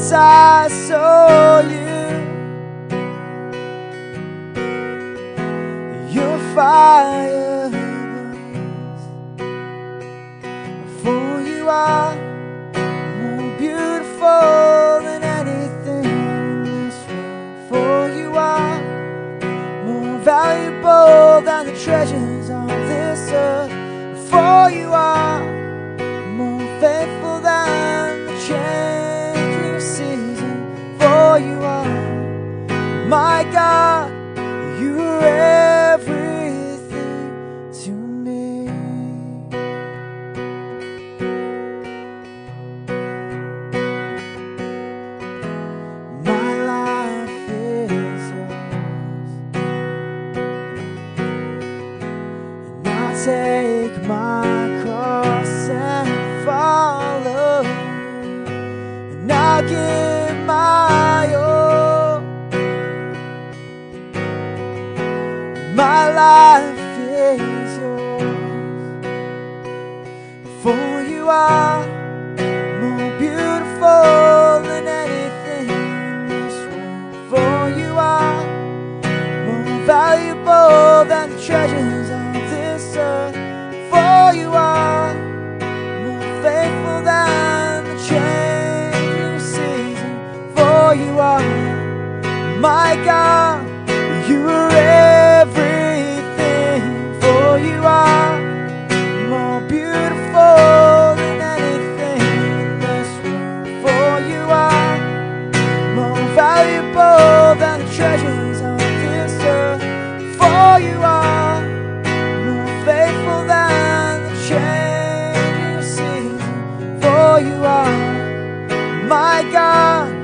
once I saw you, your fire burns. For you are more beautiful than anything in this world. For you are more valuable than the treasures of this earth. For you are more faithful than the changing season. For you are my God, you are everything to me. My life is yours, and I'll take my cross and follow, and I'll give my all. My life is yours, for you are more beautiful than anything in this world. For you are more valuable than the treasures of this earth. For you are more faithful than the changing season. For you are my God, you are everything. For you are more beautiful than anything in this world. For you are more valuable than the treasures of this earth. For you are more faithful than the changing season. For you are my God,